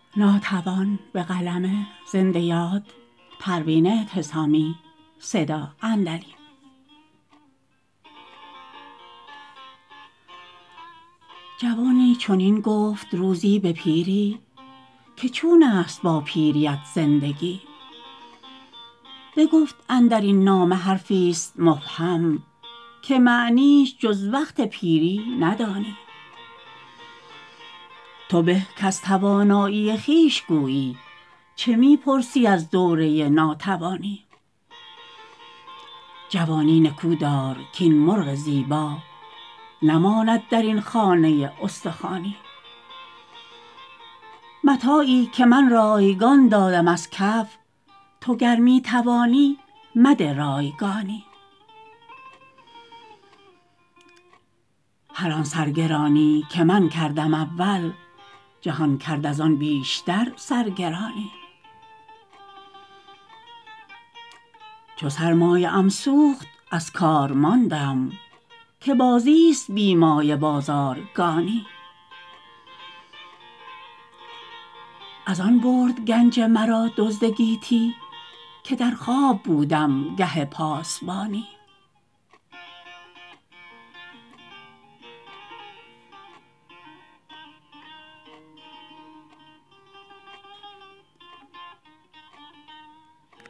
ناتوان به قلم زنده یاد پروین اعتصامی. جوانی چنین گفت روزی به پیری که چون است با پیریت زندگی. بگفت اندرین نامه حرفی است مبهم که معنیش جز وقت پیری ندانی. تو به کز توانایی خویش گویی چه می پرسی از دوره ناتوانی. جوانی نکو دار کاین مرغ زیبا نماند درین خانه استخوانی. متاعی که من رایگان دادم از کف تو گر می توانی مده رایگانی. هر آن سرگرانی که من کردم اول جهان کرد از آن بیشتر سرگرانی. چو سرمایه ام سوخت از کار ماندم که بازی است بی مایه بازارگانی. از آن برد گنج مرا دزد گیتی که در خواب بودم گه پاسبانی.